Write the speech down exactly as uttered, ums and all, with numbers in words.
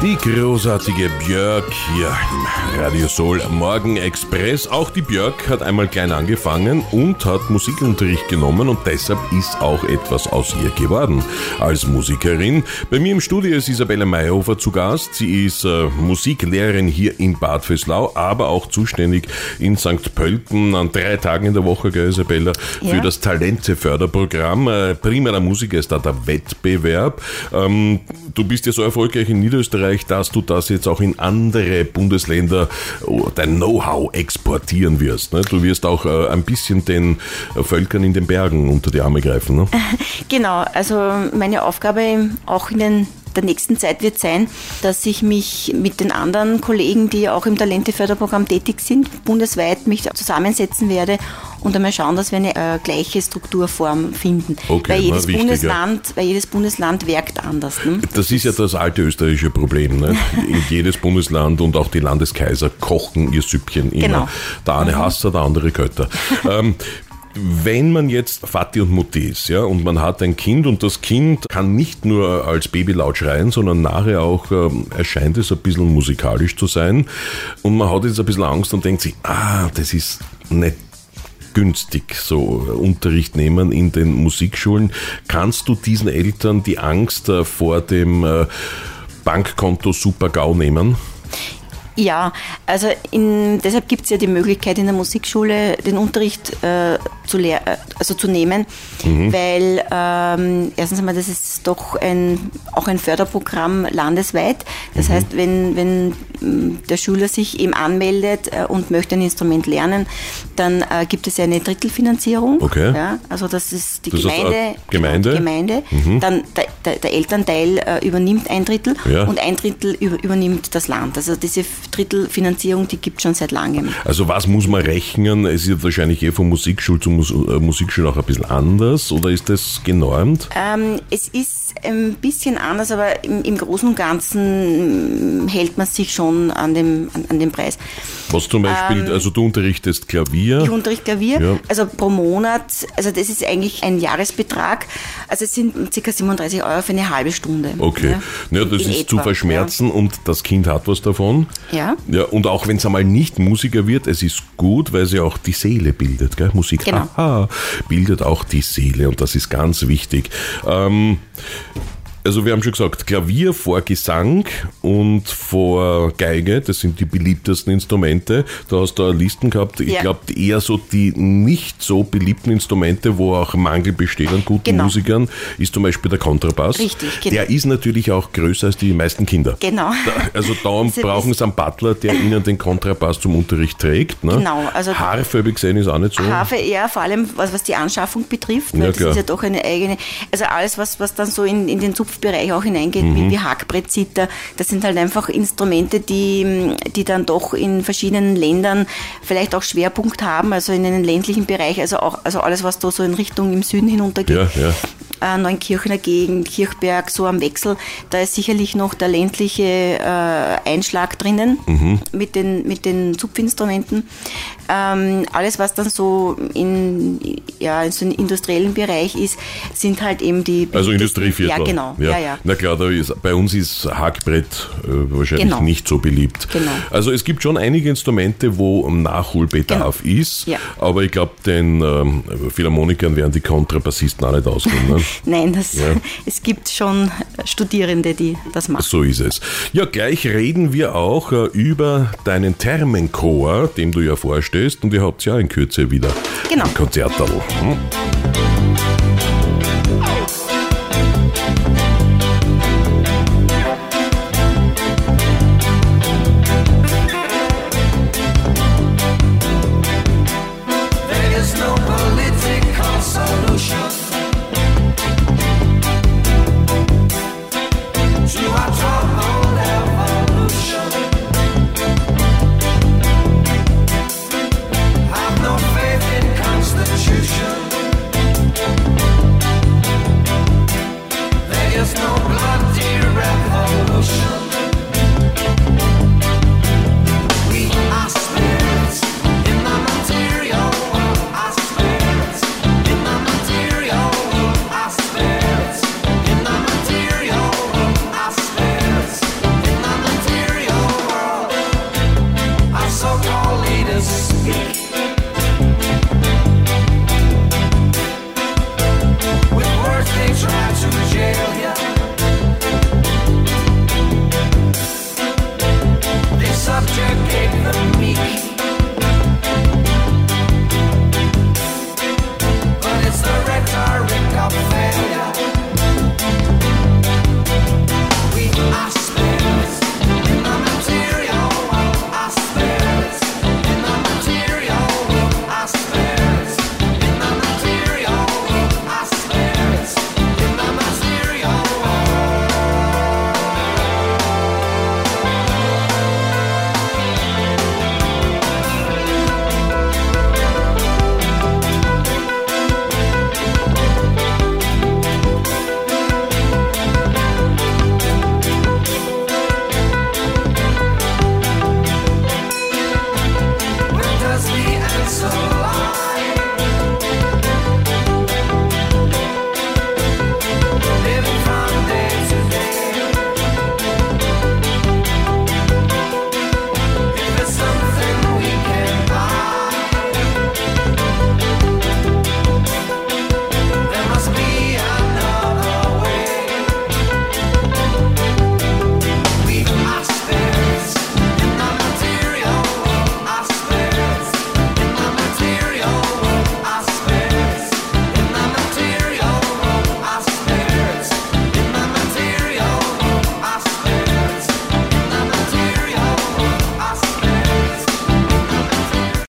Die großartige Björk hier im Radio Soul Morgen Express. Auch die Björk hat einmal klein angefangen und hat Musikunterricht genommen und deshalb ist auch etwas aus ihr geworden als Musikerin. Bei mir im Studio ist Isabella Mayhofer zu Gast. Sie ist äh, Musiklehrerin hier in Bad Vöslau, aber auch zuständig in Sankt Pölten an drei Tagen in der Woche, gell, Isabella, ja, für das Talente-Förderprogramm. Äh, Primärer Musiker ist da der Wettbewerb. Ähm, du bist ja so erfolgreich in Niederösterreich, dass du das jetzt auch in andere Bundesländer oh, dein Know-how exportieren wirst. Ne? Du wirst auch äh, ein bisschen den äh, Völkern in den Bergen unter die Arme greifen. Ne? Genau, also meine Aufgabe auch in den der nächsten Zeit wird sein, dass ich mich mit den anderen Kollegen, die auch im Talenteförderprogramm tätig sind, bundesweit mich zusammensetzen werde und einmal schauen, dass wir eine äh, gleiche Strukturform finden. Okay, weil, jedes wichtig, Bundesland, ja. weil jedes Bundesland wirkt anders. Ne? Das ist ja das alte österreichische Problem. Ne? Jedes Bundesland und auch die Landeskaiser kochen ihr Süppchen immer. Genau. Der eine Hasser, der andere Götter. ähm, Wenn man jetzt Vati und Mutti ist, ja, und man hat ein Kind und das Kind kann nicht nur als Baby laut schreien, sondern nachher auch ähm, erscheint es ein bisschen musikalisch zu sein und man hat jetzt ein bisschen Angst und denkt sich, ah, das ist nicht günstig, so Unterricht nehmen in den Musikschulen. Kannst du diesen Eltern die Angst äh, vor dem äh, Bankkonto Super-GAU nehmen? Ja, also in, deshalb gibt es ja die Möglichkeit in der Musikschule den Unterricht äh, zu, lehr- also zu nehmen, mhm. weil ähm, erstens einmal, das ist doch ein, auch ein Förderprogramm landesweit. Das mhm. heißt, wenn, wenn der Schüler sich eben anmeldet äh, und möchte ein Instrument lernen, dann äh, gibt es ja eine Drittelfinanzierung. Okay. Ja, also das ist die das Gemeinde. Ist Gemeinde. Genau, Gemeinde. Mhm. Dann der, der, der Elternteil äh, übernimmt ein Drittel ja. und ein Drittel über, übernimmt das Land. Also diese Drittelfinanzierung, die gibt es schon seit langem. Also was muss man rechnen? Es ist wahrscheinlich eh von Musikschule zu Mus- äh, Musikschule auch ein bisschen anders oder ist das genormt? Ähm, es ist ein bisschen anders, aber im, im Großen und Ganzen hält man sich schon an dem, an, an dem Preis. Was zum Beispiel, ähm, also du unterrichtest Klavier? Ich unterrichte Klavier, ja. also pro Monat, also das ist eigentlich ein Jahresbetrag, also es sind ca. siebenunddreißig Euro für eine halbe Stunde. Okay, ja, ja das ist etwa zu verschmerzen ja. und das Kind hat was davon. Ja. Ja, und auch wenn es einmal nicht Musiker wird, es ist gut, weil sie auch die Seele bildet. Gell? Musik genau. aha, bildet auch die Seele und das ist ganz wichtig. Ähm, Also wir haben schon gesagt, Klavier vor Gesang und vor Geige, das sind die beliebtesten Instrumente. Da hast du Listen gehabt. Ich ja. glaube eher so die nicht so beliebten Instrumente, wo auch Mangel besteht an guten genau. Musikern, ist zum Beispiel der Kontrabass. Richtig, genau. Der ist natürlich auch größer als die meisten Kinder. Genau. Da, also darum brauchen sie einen Butler, der ihnen den Kontrabass zum Unterricht trägt. Ne? Genau. Also Harfe habe ich gesehen, ist auch nicht so. Harfe eher, vor allem was, was die Anschaffung betrifft, weil ja, das ist ja doch eine eigene, also alles, was, was dann so in, in den Zupf Bereich auch hineingeht, mhm. wie, wie Hackbrett, Zither. Das sind halt einfach Instrumente, die, die dann doch in verschiedenen Ländern vielleicht auch Schwerpunkt haben, also in einem ländlichen Bereich, also auch also alles, was da so in Richtung im Süden hinuntergeht. Ja, ja. Äh, Neunkirchener Gegend, Kirchberg, so am Wechsel, da ist sicherlich noch der ländliche äh, Einschlag drinnen mhm. mit den, mit den Zupfinstrumenten. Ähm, alles, was dann so in, ja, in so einem industriellen Bereich ist, sind halt eben die... Also Industrieviertel. Ja, genau. Ja. Ja, ja. Na klar, da ist, bei uns ist Hackbrett äh, wahrscheinlich genau. nicht so beliebt. Genau. Also es gibt schon einige Instrumente, wo Nachholbedarf genau. ist, ja. aber ich glaube, den ähm, Philharmonikern werden die Kontrabassisten auch nicht ausgehen. Ne? Nein, das, ja. es gibt schon Studierende, die das machen. So ist es. Ja, gleich reden wir auch äh, über deinen Thermenchor, dem du ja vorstehst, und ihr habt ja in Kürze wieder genau. ein Konzert. Hm?